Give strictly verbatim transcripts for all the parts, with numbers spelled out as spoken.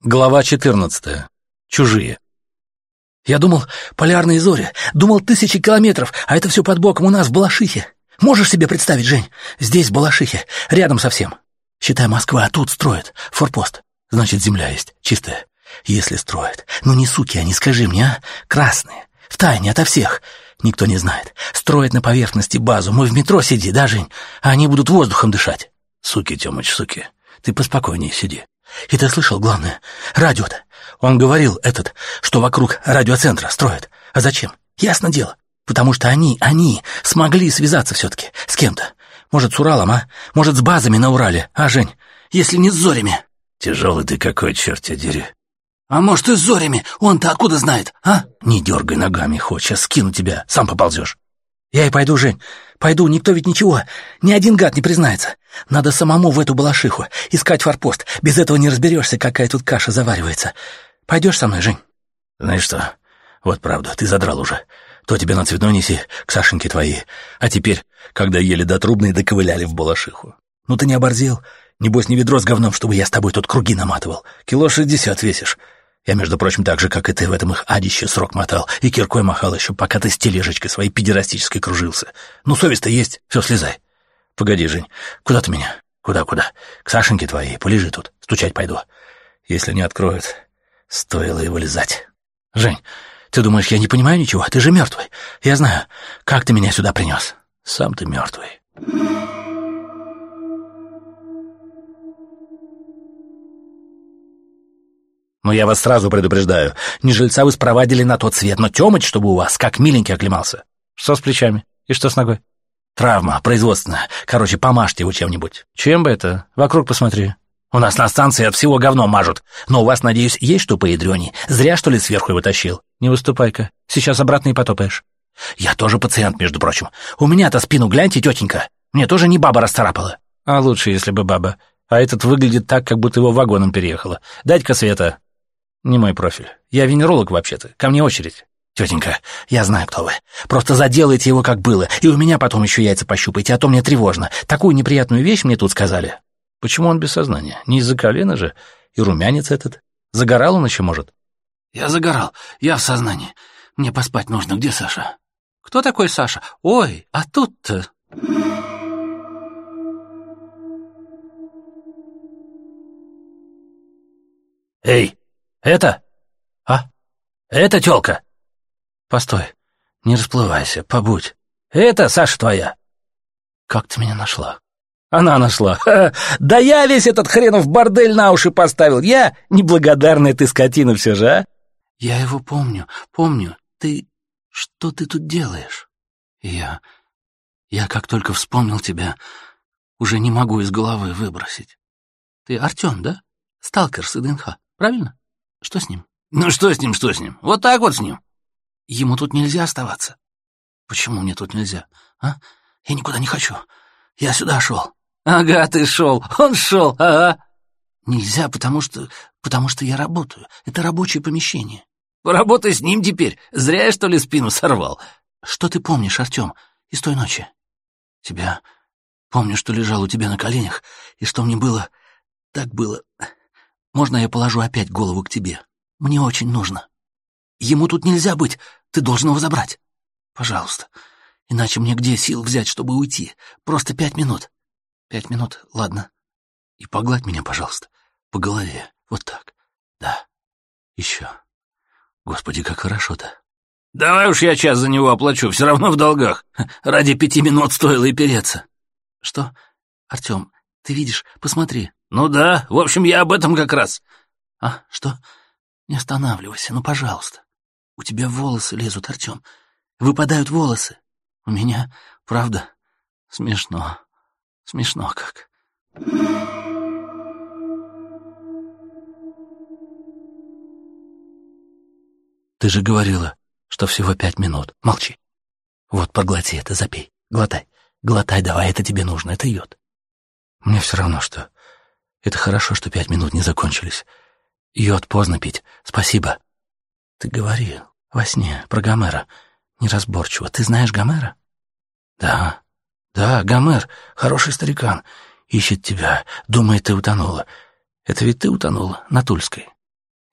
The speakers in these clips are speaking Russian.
Глава четырнадцатая. Чужие. Я думал, полярные зори, думал тысячи километров, а это все под боком у нас в Балашихе. Можешь себе представить, Жень? Здесь, в Балашихе, рядом совсем. Считай, Москва, а тут строят форпост. Значит, земля есть, чистая. Если строят. Ну не суки они, скажи мне, а? Красные. Втайне ото всех. Никто не знает. Строят на поверхности базу. Мы в метро сиди, да, Жень? А они будут воздухом дышать. Суки, Тёмыч, суки. Ты поспокойнее сиди. И ты слышал, главное, радио-то. Он говорил, этот, что вокруг радиоцентра строят. А зачем? Ясно дело. Потому что они, они смогли связаться все-таки с кем-то. Может, с Уралом, а? Может, с базами на Урале, а, Жень? Если не с зорями. Тяжелый ты какой, черт тебя дери. А может, и с зорями? Он-то откуда знает, а? Не дергай ногами, хоть сейчас скину тебя, сам поползешь. Я и пойду, Жень. Пойду, никто ведь ничего, ни один гад не признается. Надо самому в эту Балашиху искать форпост. Без этого не разберешься, какая тут каша заваривается. Пойдешь со мной, Жень? Знаешь что, вот правда, ты задрал уже. То тебе на Цветной неси, к Сашеньке твоей. А теперь, когда еле до Трубной доковыляли в Балашиху. Ну ты не оборзел? Небось, не ведро с говном, чтобы я с тобой тут круги наматывал. Кило шестьдесят весишь. Я, между прочим, так же, как и ты, в этом их адище срок мотал. И киркой махал еще, пока ты с тележечкой своей педерастической кружился. Ну, совесть-то есть, все, слезай. Погоди, Жень, куда ты меня? Куда-куда? К Сашеньке твоей, полежи тут, стучать пойду. Если не откроют, стоило и вылезать. Жень, ты думаешь, я не понимаю ничего? Ты же мертвый. Я знаю, как ты меня сюда принес. Сам ты мертвый. Но я вас сразу предупреждаю, не жильца вы спровадили на тот свет, но Тёмыч, чтобы у вас, как миленький оклемался. Что с плечами? И что с ногой? Травма производственная. Короче, помажьте его чем-нибудь. Чем бы это? Вокруг посмотри. У нас на станции от всего говно мажут. Но у вас, надеюсь, есть что поядрёней? Зря, что ли, сверху его тащил? Не выступай-ка. Сейчас обратно и потопаешь. Я тоже пациент, между прочим. У меня-то спину гляньте, тетенька. Мне тоже не баба расцарапала. А лучше, если бы баба. А этот выглядит так, как будто его вагоном переехало. Дать-ка света. Не мой профиль. Я венеролог вообще-то. Ко мне очередь. Тетенька, я знаю, кто вы. Просто заделайте его, как было. И у меня потом еще яйца пощупайте, а то мне тревожно. Такую неприятную вещь мне тут сказали. Почему он без сознания? Не из-за колена же? И румянец этот. Загорал он еще, может? Я загорал. Я в сознании. Мне поспать нужно. Где Саша? Кто такой Саша? Ой, а тут-то... Эй, это? А? Это тёлка? Постой, не расплывайся, побудь. Это Саша твоя? Как ты меня нашла? Она нашла. Ха-ха. Да я весь этот хренов бордель на уши поставил. Я неблагодарная ты скотина все же, а? Я его помню, помню. Ты... Что ты тут делаешь? Я... Я как только вспомнил тебя, уже не могу из головы выбросить. Ты Артём, да? Сталкер с ИДНХ, правильно? Что с ним? Ну что с ним, что с ним? Вот так вот с ним. Ему тут нельзя оставаться. Почему мне тут нельзя, а? Я никуда не хочу. Я сюда шел. Ага, ты шел. Он шел, ага. Нельзя, потому что... Потому что я работаю. Это рабочее помещение. Поработай с ним теперь. Зря я, что ли, спину сорвал. Что ты помнишь, Артём, из той ночи? Тебя... Помню, что лежал у тебя на коленях, и что мне было... Так было... Можно я положу опять голову к тебе? Мне очень нужно. Ему тут нельзя быть, ты должен его забрать. Пожалуйста. Иначе мне где сил взять, чтобы уйти? Просто пять минут. Пять минут, ладно. И погладь меня, пожалуйста, по голове. Вот так. Да. Еще. Господи, как хорошо-то. Давай уж я час за него оплачу, все равно в долгах. Ради пяти минут стоило и переться. Что? Артём, ты видишь, посмотри. Ну да, в общем, я об этом как раз. А, что? Не останавливайся, ну, пожалуйста. У тебя волосы лезут, Артём. Выпадают волосы. У меня, правда, смешно. Смешно как. Ты же говорила, что всего пять минут. Молчи. Вот, проглоти это, запей. Глотай. Глотай давай, это тебе нужно, это йод. Мне все равно, что... Это хорошо, что пять минут не закончились. Йод поздно пить. Спасибо. Ты говорил во сне про Гомера. Неразборчиво. Ты знаешь Гомера? Да. Да, Гомер. Хороший старикан. Ищет тебя. Думает, ты утонула. Это ведь ты утонула на Тульской.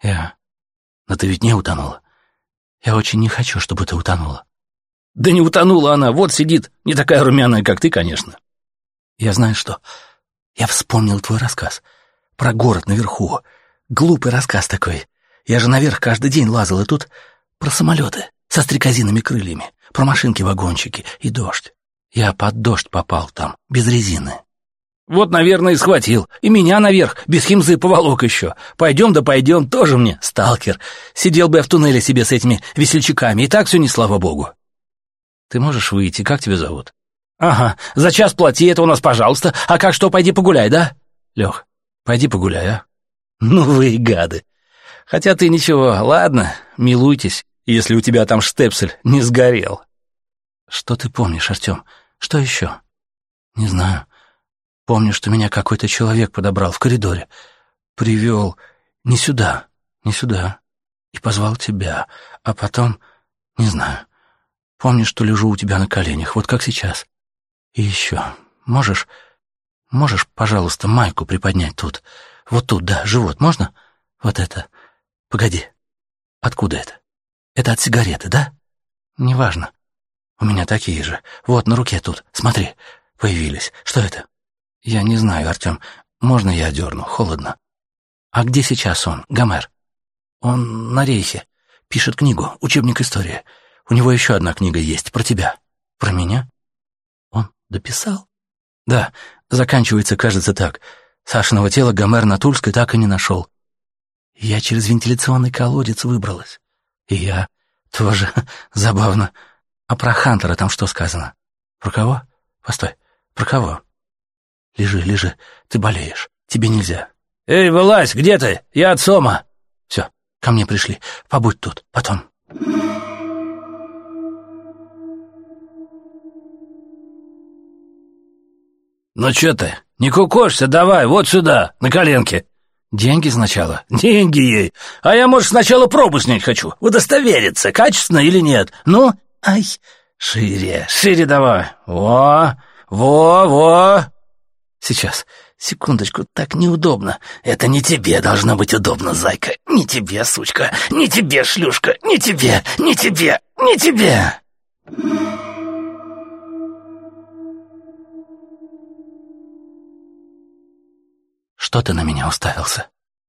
Я... Но ты ведь не утонула. Я очень не хочу, чтобы ты утонула. Да не утонула она, вот сидит, не такая румяная, как ты, конечно. Я знаю что. Я вспомнил твой рассказ. Про город наверху. Глупый рассказ такой. Я же наверх каждый день лазал, и тут про самолеты со стрекозиными крыльями, про машинки-вагончики и дождь. Я под дождь попал там, без резины. Вот, наверное, и схватил. И меня наверх, без химзы поволок еще. Пойдем да пойдем, тоже мне сталкер. Сидел бы я в туннеле себе с этими весельчаками, и так все не слава богу. Ты можешь выйти, как тебя зовут? Ага, за час плати, это у нас пожалуйста. А как что, пойди погуляй, да? Лех, пойди погуляй, а? Ну вы и гады. Хотя ты ничего, ладно, милуйтесь, если у тебя там штепсель не сгорел. Что ты помнишь, Артем? Что еще? Не знаю. Помню, что меня какой-то человек подобрал в коридоре. Привел не сюда, не сюда. И позвал тебя. А потом, не знаю. Помню, что лежу у тебя на коленях, вот как сейчас. И еще, можешь, можешь, пожалуйста, майку приподнять тут? Вот тут, да, живот, можно? Вот это. Погоди. Откуда это? Это от сигареты, да? Неважно. У меня такие же. Вот, на руке тут. Смотри, появились. Что это? Я не знаю, Артем. Можно я одерну? Холодно. А где сейчас он, Гомер? Он на рейхе. Пишет книгу, учебник истории. У него еще одна книга есть, про тебя. Про меня? Он дописал? Да, заканчивается, кажется, так. Сашиного тела Гомер на Тульской так и не нашел. Я через вентиляционный колодец выбралась. И я тоже забавно. А про Хантера там что сказано? Про кого? Постой, про кого? Лежи, лежи, ты болеешь, тебе нельзя. Эй, вылазь, где ты? Я от Сома. Все, ко мне пришли, побудь тут, потом. Ну че ты, не кукошься, давай, вот сюда, на коленке. Деньги сначала? Деньги ей. А я, может, сначала пробу снять хочу, удостовериться, качественно или нет. Ну, ай, шире, шире давай. Во, во, во. Сейчас, секундочку, так неудобно. Это не тебе должно быть удобно, зайка. Не тебе, сучка, не тебе, шлюшка, не тебе, не тебе, не тебе. Что ты на меня уставился?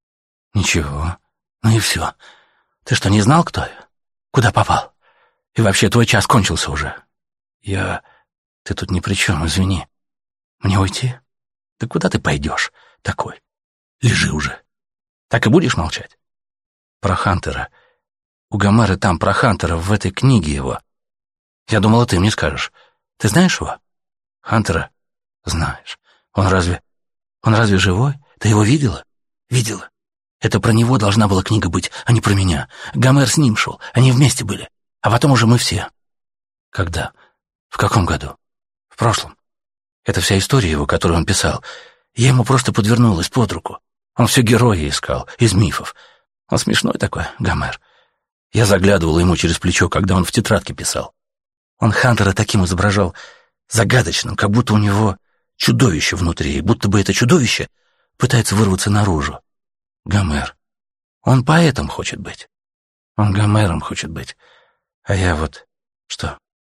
Ничего. Ну и все. Ты что, не знал, кто я? Куда попал? И вообще, твой час кончился уже. Я... Ты тут ни при чем, извини. Мне уйти? Да куда ты пойдешь такой? Лежи уже. Так и будешь молчать? Про Хантера. У Гомера там про Хантера в этой книге его. Я думала, ты мне скажешь. Ты знаешь его? Хантера? Знаешь. Он разве... Он разве живой? Ты его видела? Видела. Это про него должна была книга быть, а не про меня. Гомер с ним шел, они вместе были. А потом уже мы все. Когда? В каком году? В прошлом. Это вся история его, которую он писал. Я ему просто подвернулась под руку. Он все героя искал, из мифов. Он смешной такой, Гомер. Я заглядывала ему через плечо, когда он в тетрадке писал. Он Хантера таким изображал загадочным, как будто у него чудовище внутри, будто бы это чудовище пытается вырваться наружу. Гомер. Он поэтом хочет быть. Он Гомером хочет быть. А я вот... Что?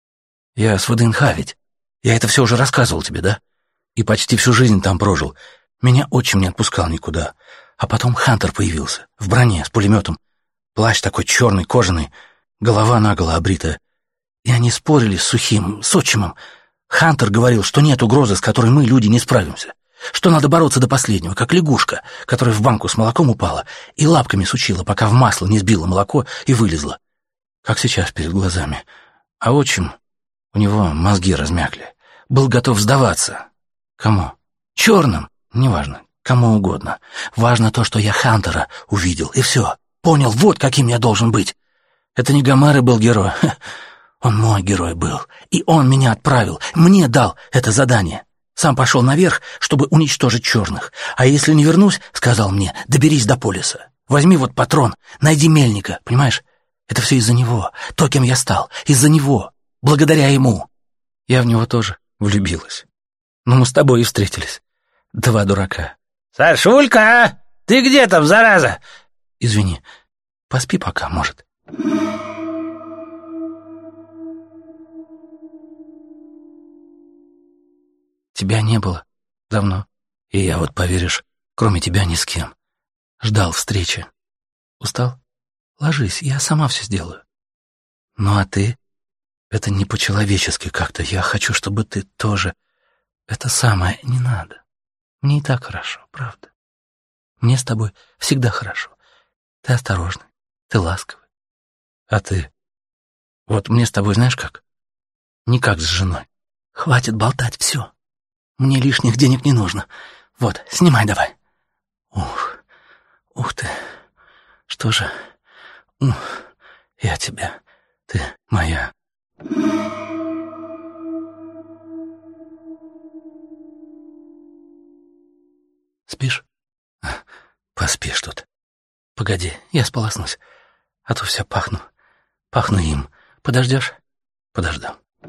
Я с ВДНХ ведь. Я это все уже рассказывал тебе, да? И почти всю жизнь там прожил. Меня отчим не отпускал никуда. А потом Хантер появился. В броне, с пулеметом. Плащ такой черный, кожаный. Голова наголо обритая. И они спорили с Сухим, с отчимом. Хантер говорил, что нет угрозы, с которой мы, люди, не справимся. Что надо бороться до последнего, как лягушка, которая в банку с молоком упала и лапками сучила, пока в масло не сбила молоко и вылезла. Как сейчас перед глазами. А отчим, у него мозги размякли. Был готов сдаваться. Кому? Черным? Неважно. Кому угодно. Важно то, что я Хантера увидел, и все. Понял, вот каким я должен быть. Это не Гомер был герой. Он мой герой был. И он меня отправил. Мне дал это задание. Сам пошел наверх, чтобы уничтожить черных. А если не вернусь, сказал мне, доберись до полиса. Возьми вот патрон, найди мельника, понимаешь? Это все из-за него. То, кем я стал. Из-за него. Благодаря ему. Я в него тоже влюбилась. Но мы с тобой и встретились. Два дурака. «Сашулька, ты где там, зараза? извини. Поспи пока, может. Тебя не было давно. И я вот, поверишь, кроме тебя ни с кем. Ждал встречи. Устал? Ложись, я сама все сделаю. Ну а ты? Это не по-человечески как-то. Я хочу, чтобы ты тоже... Это самое не надо. Мне и так хорошо, правда. Мне с тобой всегда хорошо. Ты осторожный, ты ласковый. А ты? Вот мне с тобой знаешь как? Не как с женой. Хватит болтать, все. Мне лишних денег не нужно. Вот, снимай давай. Ух, ух ты. Что же? Ух, я тебя. Ты моя. Спишь? Поспишь тут. Погоди, я сполоснусь. А то вся пахну. Пахну им. Подождешь? Подожду.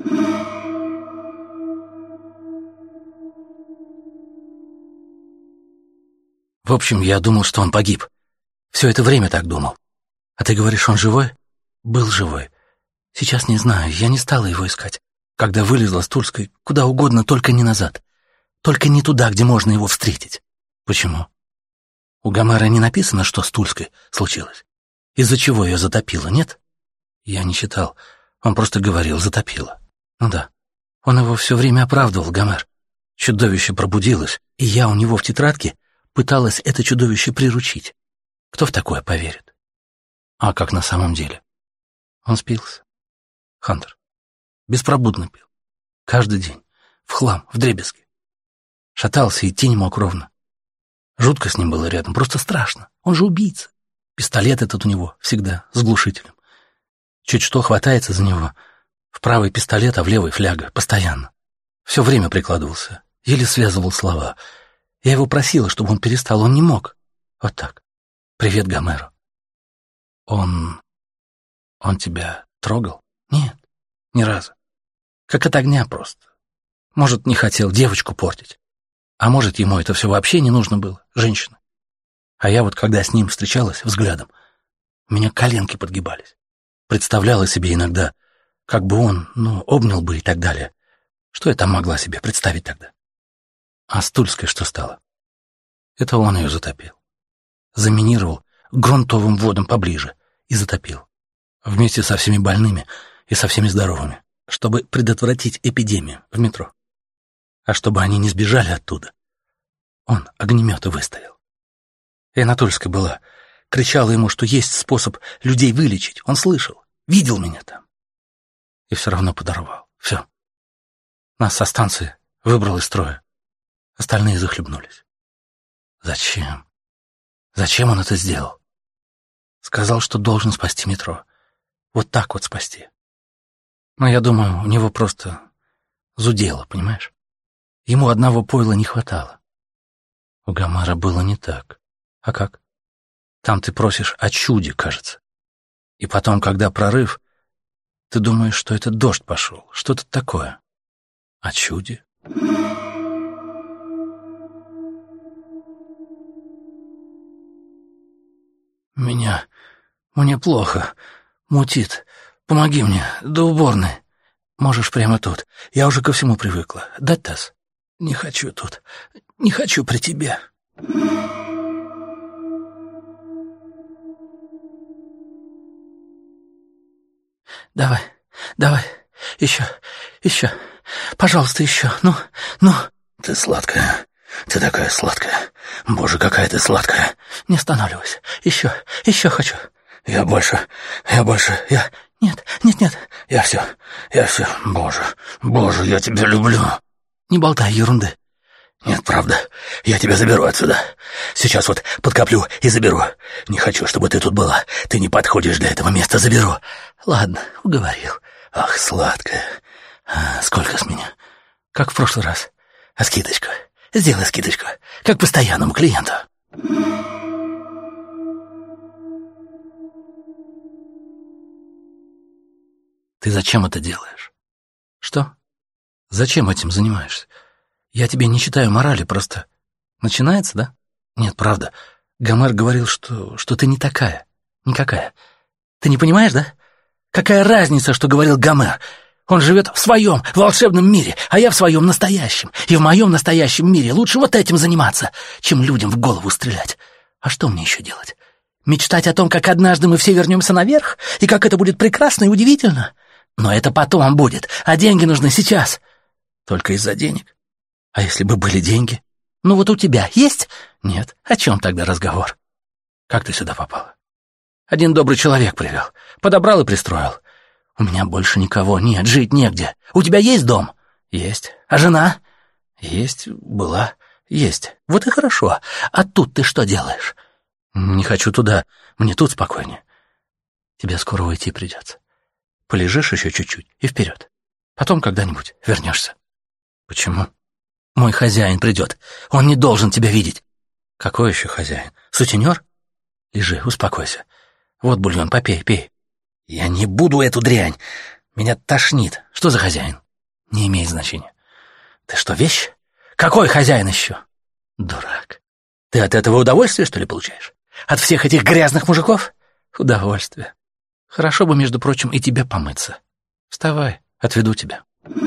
В общем, я думал, что он погиб. Все это время так думал. А ты говоришь, он живой? Был живой. Сейчас не знаю, я не стала его искать. Когда вылезла с Тульской, куда угодно, только не назад. Только не туда, где можно его встретить. Почему? У Гомера не написано, что с Тульской случилось. Из-за чего ее затопило, нет? Я не читал. Он просто говорил, затопило. Ну да. Он его все время оправдывал, Гомер. Чудовище пробудилось, и я у него в тетрадке пыталась это чудовище приручить. Кто в такое поверит? А как на самом деле? Он спился. Хантер. Беспробудно пил. Каждый день. В хлам, вдребезги. Шатался, идти не мог ровно. Жутко с ним было рядом, просто страшно. Он же убийца. Пистолет этот у него всегда с глушителем. Чуть что хватается за него. В правый пистолет, а в левый фляга. Постоянно. Все время прикладывался. Еле связывал слова. Я его просила, чтобы он перестал. Он не мог. Вот так. Привет Гомеру. Он... Он тебя трогал? Нет, ни разу. Как от огня просто. Может, не хотел девочку портить. А может, ему это все вообще не нужно было, женщина. А я вот, когда с ним встречалась взглядом, у меня коленки подгибались. Представляла себе иногда, как бы он, ну, обнял бы и так далее. Что я там могла себе представить тогда? А с Тульской что стало? Это он ее затопил. Заминировал грунтовым водом поближе и затопил. Вместе со всеми больными и со всеми здоровыми, чтобы предотвратить эпидемию в метро. А чтобы они не сбежали оттуда, он огнеметы выставил. И на Тульской была, кричала ему, что есть способ людей вылечить. Он слышал, видел меня там. И все равно подорвал. Все. Нас со станции выбрал из строя. Остальные захлебнулись. Зачем? Зачем он это сделал? Сказал, что должен спасти метро. Вот так вот спасти. Но я думаю, у него просто зудело, понимаешь? Ему одного пойла не хватало. У Гомера было не так. А как? Там ты просишь о чуде, кажется. И потом, когда прорыв, ты думаешь, что это дождь пошел, что-то такое. О чуде? Меня... Мне плохо. Мутит. Помоги мне. До уборной. Можешь прямо тут. Я уже ко всему привыкла. Дать таз? Не хочу тут. Не хочу при тебе. Давай, давай. Еще, еще. Пожалуйста, еще. Ну, ну. Ты сладкая. Ты такая сладкая. Боже, какая ты сладкая. Не останавливайся. Еще, еще хочу. Я больше, я больше, я... Нет, нет, нет. Я все, я все. Боже, боже, я тебя люблю. Не болтай ерунды. Нет, правда. Я тебя заберу отсюда. Сейчас вот подкоплю и заберу. Не хочу, чтобы ты тут была. Ты не подходишь для этого места, заберу. Ладно, уговорил. Ах, сладкая. А, сколько с меня? Как в прошлый раз. А скидочку? Сделай скидочку. Как постоянному клиенту. Ты зачем это делаешь? Что? Зачем этим занимаешься? Я тебе не читаю морали, просто... Начинается, да? Нет, правда. Гомер говорил, что, что ты не такая, никакая. Ты не понимаешь, да? Какая разница, что говорил Гомер? Он живет в своем волшебном мире, а я в своем настоящем. И в моем настоящем мире лучше вот этим заниматься, чем людям в голову стрелять. А что мне еще делать? Мечтать о том, как однажды мы все вернемся наверх, и как это будет прекрасно и удивительно? Но это потом будет, а деньги нужны сейчас. Только из-за денег. А если бы были деньги? Ну вот у тебя есть? Нет. О чем тогда разговор? Как ты сюда попала? Один добрый человек привел. Подобрал и пристроил. У меня больше никого нет, жить негде. У тебя есть дом? Есть. А жена? Есть, была, есть. Вот и хорошо. А тут ты что делаешь? Не хочу туда, мне тут спокойнее. Тебе скоро уйти придется. Полежишь еще чуть-чуть и вперед. Потом когда-нибудь вернешься. Почему? Мой хозяин придет. Он не должен тебя видеть. Какой еще хозяин? Сутенер? Лежи, успокойся. Вот бульон, попей, пей. Я не буду эту дрянь. Меня тошнит. Что за хозяин? Не имеет значения. Ты что, вещь? Какой хозяин еще? Дурак. Ты от этого удовольствие, что ли, получаешь? От всех этих грязных мужиков? Удовольствие. Хорошо бы, между прочим, и тебе помыться. Вставай, отведу тебя.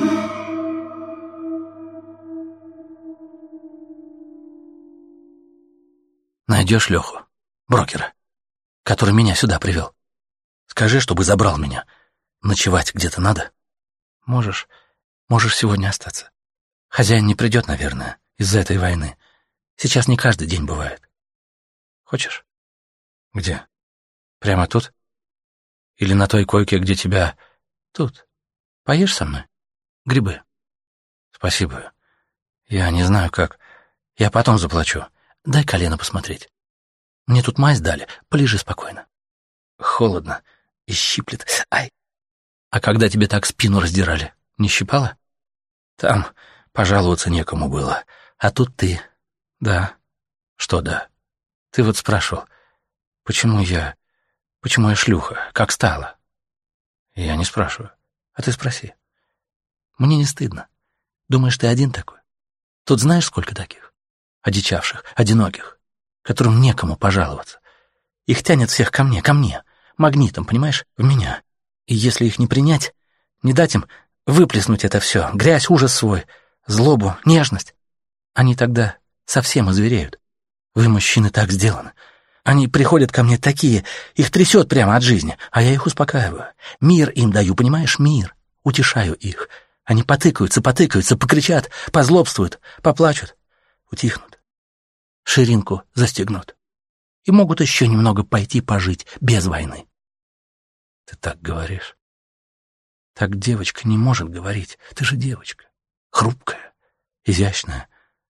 Найдешь Леху, брокера, который меня сюда привел. Скажи, чтобы забрал меня. Ночевать где-то надо. Можешь, можешь сегодня остаться. Хозяин не придет, наверное, из-за этой войны. Сейчас не каждый день бывает. Хочешь? Где? Прямо тут? Или на той койке, где тебя... Тут. Поешь со мной? Грибы. Спасибо. Я не знаю, как. Я потом заплачу. Дай колено посмотреть. Мне тут мазь дали. Полежи спокойно. Холодно. И щиплет. Ай! А когда тебе так спину раздирали, не щипало? Там пожаловаться некому было. А тут ты. Да. Что да? Ты вот спрашивал, почему я... Почему я шлюха? Как стала? Я не спрашиваю. А ты спроси. Мне не стыдно. Думаешь, ты один такой? Тут знаешь, сколько таких? Одичавших, одиноких, которым некому пожаловаться. Их тянет всех ко мне, ко мне. Магнитом, понимаешь, в меня. И если их не принять, не дать им выплеснуть это все, грязь, ужас свой, злобу, нежность, они тогда совсем озвереют. Вы, мужчины, так сделаны. Они приходят ко мне такие, их трясет прямо от жизни, а я их успокаиваю. Мир им даю, понимаешь, мир. Утешаю их. Они потыкаются, потыкаются, покричат, позлобствуют, поплачут, утихнут. Ширинку застегнут. И могут еще немного пойти пожить без войны. Ты так говоришь. Так девочка не может говорить. Ты же девочка. Хрупкая, изящная.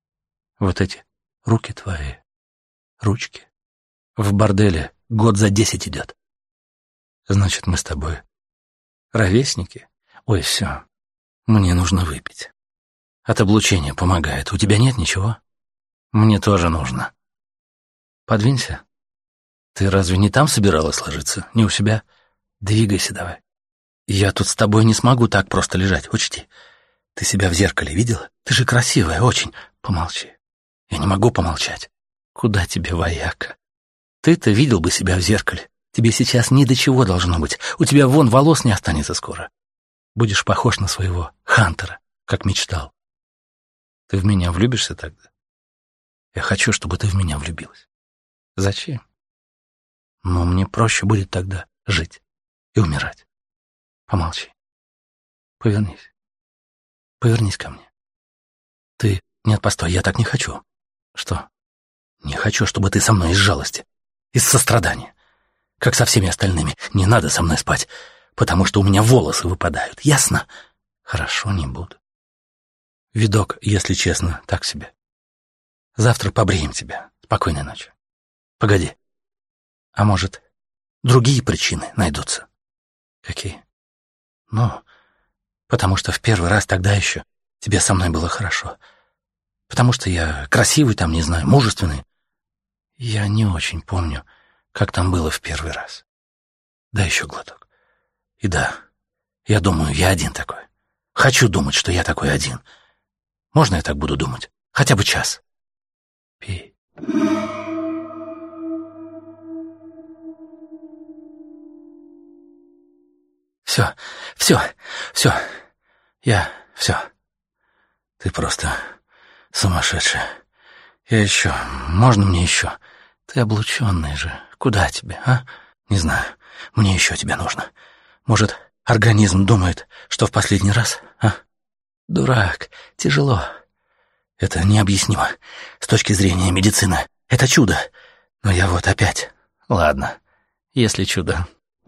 Вот эти руки твои, ручки. В борделе год за десять идет. Значит, мы с тобой ровесники? Ой, все. Мне нужно выпить. От облучения помогает. У тебя нет ничего? Мне тоже нужно. Подвинься. Ты разве не там собиралась ложиться? Не у себя? Двигайся давай. Я тут с тобой не смогу так просто лежать, учти. Ты себя в зеркале видела? Ты же красивая, очень. Помолчи. Я не могу помолчать. Куда тебе, вояка? Ты-то видел бы себя в зеркале. Тебе сейчас ни до чего должно быть. У тебя вон волос не останется скоро. Будешь похож на своего Хантера, как мечтал. Ты в меня влюбишься тогда? Я хочу, чтобы ты в меня влюбилась. Зачем? Ну, мне проще будет тогда жить и умирать. Помолчи. Повернись. Повернись ко мне. Ты... Нет, постой, я так не хочу. Что? Не хочу, чтобы ты со мной из жалости, из сострадания. Как со всеми остальными. Не надо со мной спать, потому что у меня волосы выпадают. Ясно? Хорошо, не буду. Видок, если честно, так себе. Завтра побреем тебя. Спокойной ночи. Погоди. А может, другие причины найдутся? Какие? Ну, потому что в первый раз тогда еще тебе со мной было хорошо. Потому что я красивый там, не знаю, мужественный. Я не очень помню, как там было в первый раз. Дай еще глоток. И да, я думаю, я один такой. Хочу думать, что я такой один. Можно я так буду думать? Хотя бы час. Пей. Все, все, все. Я все. Ты просто сумасшедшая. Я еще. Можно мне еще? Ты облученный же. Куда тебе, а? Не знаю. Мне еще тебя нужно. Может, организм думает, что в последний раз, а? Дурак. Тяжело. Это необъяснимо. С точки зрения медицины. Это чудо. Но я вот опять. Ладно. Если чудо.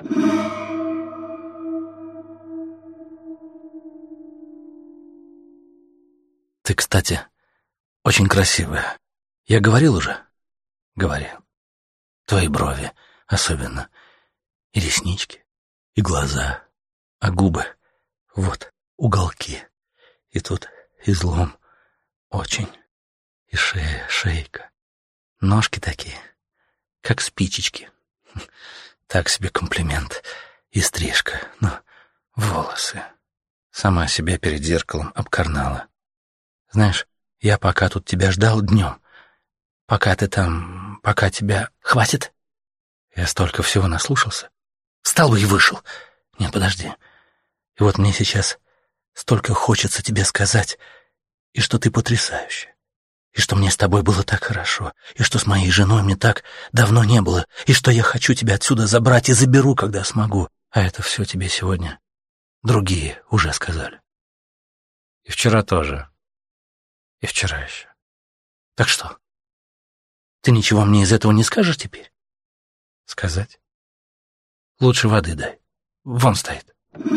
Ты, кстати, очень красивая. Я говорил уже? Говорил. Твои брови особенно. И реснички, и глаза, а губы. Вот, уголки. И тут излом. Очень. И шея, шейка. Ножки такие, как спичечки. Так себе комплимент. И стрижка. Но волосы. Сама себя перед зеркалом обкарнала. Знаешь, я пока тут тебя ждал днем, пока ты там, пока тебя... Хватит? Я столько всего наслушался. Встал бы и вышел. Нет, подожди. И вот мне сейчас столько хочется тебе сказать, и что ты потрясающая, и что мне с тобой было так хорошо, и что с моей женой мне так давно не было, и что я хочу тебя отсюда забрать и заберу, когда смогу. А это все тебе сегодня другие уже сказали. И вчера тоже. И вчера еще. Так что? Ты ничего мне из этого не скажешь теперь? Сказать? Лучше воды дай. Вон стоит.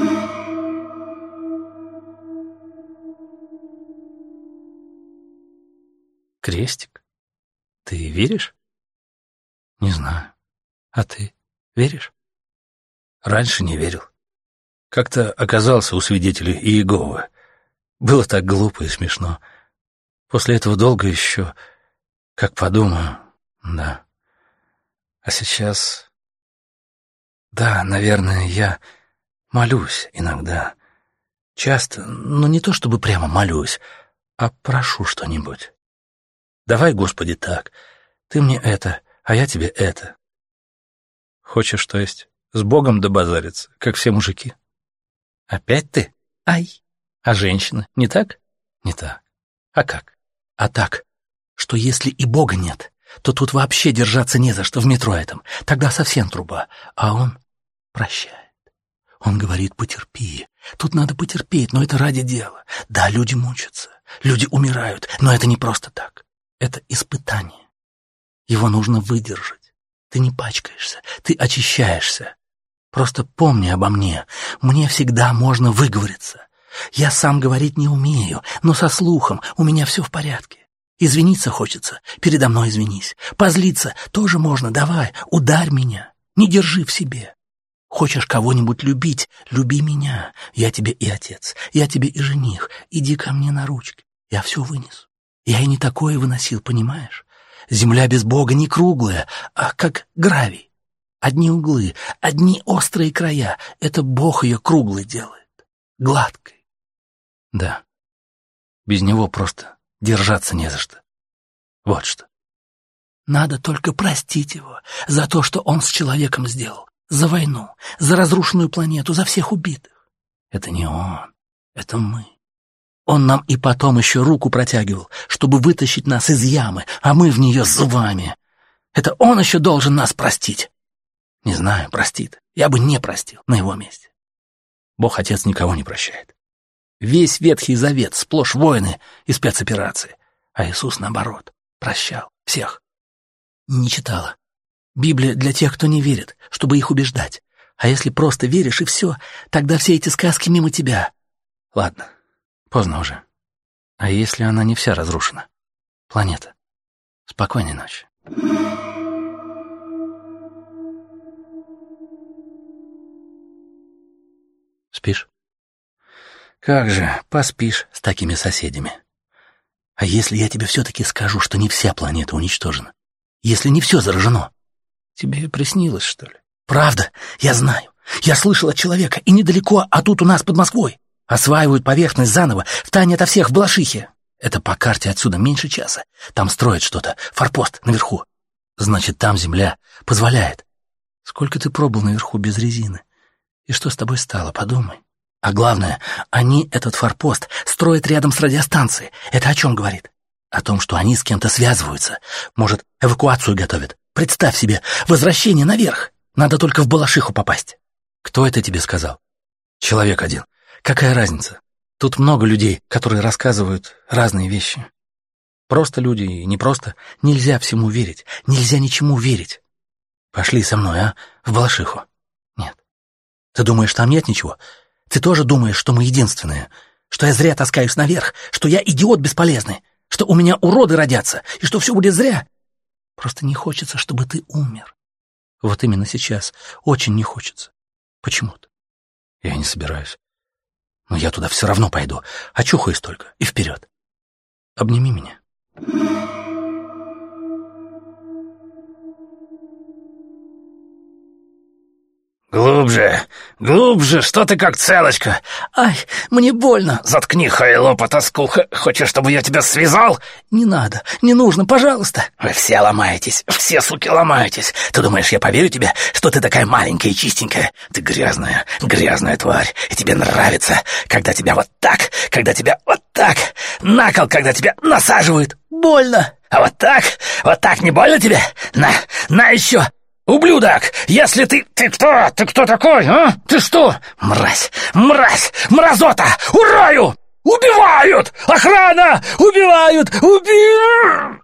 Крестик? Ты веришь? Не знаю. А ты веришь? Раньше не верил. Как-то оказался у свидетелей Иеговы. Было так глупо и смешно. После этого долго еще, как подумаю, да. А сейчас... Да, наверное, я молюсь иногда. Часто, но не то чтобы прямо молюсь, а прошу что-нибудь. Давай, Господи, так. Ты мне это, а я тебе это. Хочешь, то есть, с Богом добазариться, как все мужики? Опять ты? Ай! А женщины, не так? Не так. А как? А так, что если и Бога нет, то тут вообще держаться не за что в метро этом. Тогда совсем труба. А он прощает. Он говорит, потерпи. Тут надо потерпеть, но это ради дела. Да, люди мучатся, люди умирают, но это не просто так. Это испытание. Его нужно выдержать. Ты не пачкаешься, ты очищаешься. Просто помни обо мне. Мне всегда можно выговориться. Я сам говорить не умею, но со слухом у меня все в порядке. Извиниться хочется, передо мной извинись. Позлиться тоже можно, давай, ударь меня. Не держи в себе. Хочешь кого-нибудь любить, люби меня. Я тебе и отец, я тебе и жених. Иди ко мне на ручки, я все вынесу. Я и не такое выносил, понимаешь? Земля без Бога не круглая, а как гравий. Одни углы, одни острые края. Это Бог ее круглой делает, гладкой. Да, без него просто держаться не за что. Вот что. Надо только простить его за то, что он с человеком сделал. За войну, за разрушенную планету, за всех убитых. Это не он, это мы. Он нам и потом еще руку протягивал, чтобы вытащить нас из ямы, а мы в нее зубами. Это он еще должен нас простить. Не знаю, простит. Я бы не простил на его месте. Бог-Отец никого не прощает. Весь Ветхий Завет сплошь войны и спецоперации. А Иисус, наоборот, прощал всех. Не читала. Библия для тех, кто не верит, чтобы их убеждать. А если просто веришь и все, тогда все эти сказки мимо тебя. Ладно, поздно уже. А если она не вся разрушена? Планета. Спокойной ночи. Спишь? Как же, поспишь с такими соседями. А если я тебе все-таки скажу, что не вся планета уничтожена? Если не все заражено? Тебе приснилось, что ли? Правда, я знаю. Я слышал от человека, и недалеко, а тут у нас под Москвой. Осваивают поверхность заново, втайне ото всех в Балашихе. Это по карте отсюда меньше часа. Там строят что-то, форпост наверху. Значит, там земля позволяет. Сколько ты пробыл наверху без резины? И что с тобой стало, подумай. А главное, они этот форпост строят рядом с радиостанцией. Это о чем говорит? О том, что они с кем-то связываются. Может, эвакуацию готовят. Представь себе, возвращение наверх. Надо только в Балашиху попасть. Кто это тебе сказал? Человек один. Какая разница? Тут много людей, которые рассказывают разные вещи. Просто люди и не просто. Нельзя всему верить. Нельзя ничему верить. Пошли со мной, а? В Балашиху. Нет. Ты думаешь, там нет ничего? Ты тоже думаешь, что мы единственные? Что я зря таскаюсь наверх? Что я идиот бесполезный? Что у меня уроды родятся? И что все будет зря? Просто не хочется, чтобы ты умер. Вот именно сейчас. Очень не хочется. Почему-то. Я не собираюсь. Но я туда все равно пойду. Очухаюсь только. И вперед. Обними меня. Глубже, глубже, что ты как целочка? Ай, мне больно. Заткни, хайло, потаскуха. Хочешь, чтобы я тебя связал? Не надо, не нужно, пожалуйста. Вы все ломаетесь, все, суки, ломаетесь. Ты думаешь, я поверю тебе, что ты такая маленькая и чистенькая? Ты грязная, грязная тварь. И тебе нравится, когда тебя вот так, когда тебя вот так, на кол, когда тебя насаживают. Больно. А вот так, вот так не больно тебе? На, на еще. «Ублюдок! Если ты... Ты кто? Ты кто такой, а? Ты что? Мразь! Мразь! Мразота! Ураю! Убивают! Охрана! Убивают! Убивают!»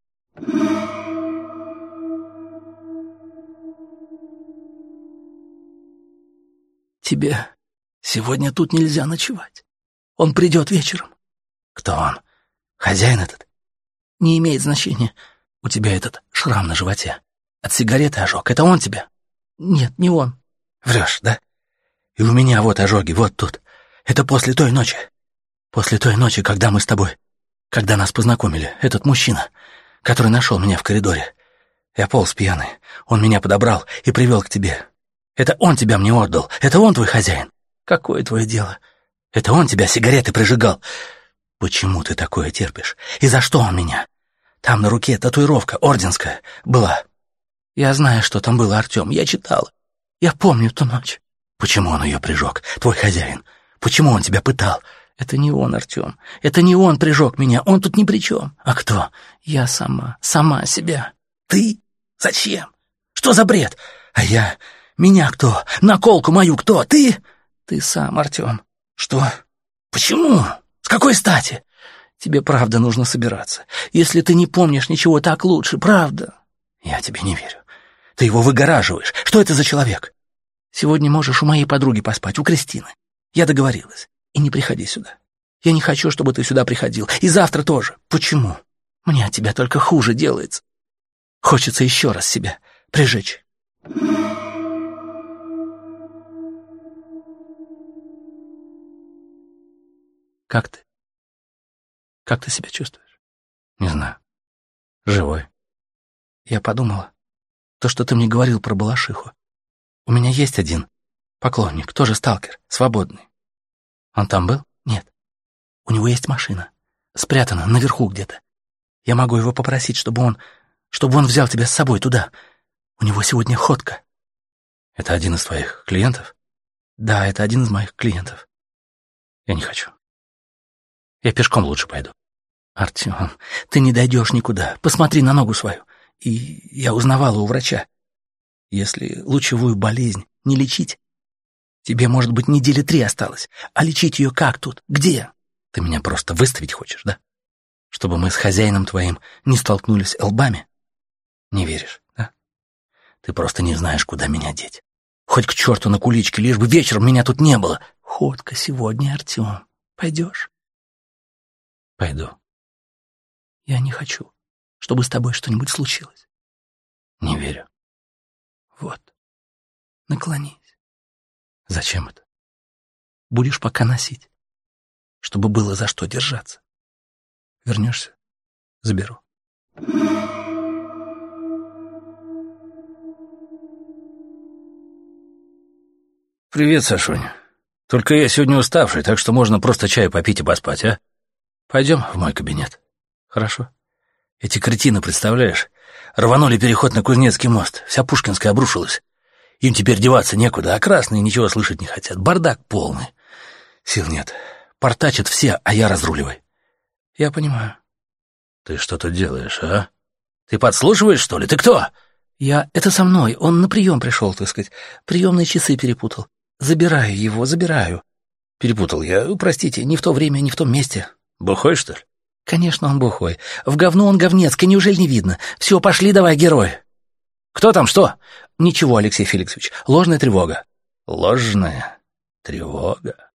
Тебе сегодня тут нельзя ночевать. Он придет вечером. Кто он? Хозяин этот? Не имеет значения. У тебя этот шрам на животе. От сигареты ожог. Это он тебя? Нет, не он. Врешь, да? И у меня вот ожоги, вот тут. Это после той ночи. После той ночи, когда мы с тобой... Когда нас познакомили, этот мужчина, который нашел меня в коридоре. Я полз пьяный. Он меня подобрал и привел к тебе. Это он тебя мне отдал. Это он твой хозяин. Какое твое дело? Это он тебя сигареты прижигал. Почему ты такое терпишь? И за что он меня? Там на руке татуировка орденская была. Я знаю, что там было, Артем. Я читала. Я помню ту ночь. Почему он ее прижег, твой хозяин? Почему он тебя пытал? Это не он, Артем. Это не он прижег меня. Он тут ни при чем. А кто? Я сама. Сама себя. Ты? Зачем? Что за бред? А я... Меня кто? Наколку мою кто? Ты? Ты сам, Артем. Что? Почему? С какой стати? Тебе правда нужно собираться. Если ты не помнишь ничего, так лучше. Правда. Я тебе не верю. Ты его выгораживаешь. Что это за человек? Сегодня можешь у моей подруги поспать, у Кристины. Я договорилась. И не приходи сюда. Я не хочу, чтобы ты сюда приходил. И завтра тоже. Почему? Мне от тебя только хуже делается. Хочется еще раз себя прижечь. Как ты? Как ты себя чувствуешь? Не знаю. Живой. Я подумала, то, что ты мне говорил про Балашиху. У меня есть один поклонник, тоже сталкер, свободный. Он там был? Нет. У него есть машина, спрятана наверху где-то. Я могу его попросить, чтобы он, чтобы он взял тебя с собой туда. У него сегодня ходка. Это один из твоих клиентов? Да, это один из моих клиентов. Я не хочу. Я пешком лучше пойду. Артем, ты не дойдешь никуда. Посмотри на ногу свою. И я узнавала у врача. Если лучевую болезнь не лечить, тебе, может быть, недели три осталось. А лечить ее как тут? Где? Ты меня просто выставить хочешь, да? Чтобы мы с хозяином твоим не столкнулись лбами? Не веришь, да? Ты просто не знаешь, куда меня деть. Хоть к черту на куличке, лишь бы вечером меня тут не было. Ходка сегодня, Артем. Пойдешь? Пойду. Я не хочу, чтобы с тобой что-нибудь случилось. Не верю. Вот. Наклонись. Зачем это? Будешь пока носить, чтобы было за что держаться. Вернешься? Заберу. Привет, Сашуня. Только я сегодня уставший, так что можно просто чаю попить и поспать, а? Пойдем в мой кабинет. Хорошо? Эти кретины, представляешь, рванули переход на Кузнецкий мост. Вся Пушкинская обрушилась. Им теперь деваться некуда, а красные ничего слышать не хотят. Бардак полный. Сил нет. Портачат все, а я разруливай. Я понимаю. Ты что тут делаешь, а? Ты подслушиваешь, что ли? Ты кто? Я... Это со мной. Он на прием пришел, так сказать. Приемные часы перепутал. Забираю его, забираю. Перепутал я. Простите, не в то время, не в том месте. Бухой, что ли? Конечно, он бухой. В говно он говнецкий, неужели не видно? Все, пошли давай, герой. Кто там, что? Ничего, Алексей Феликсович. Ложная тревога. Ложная тревога?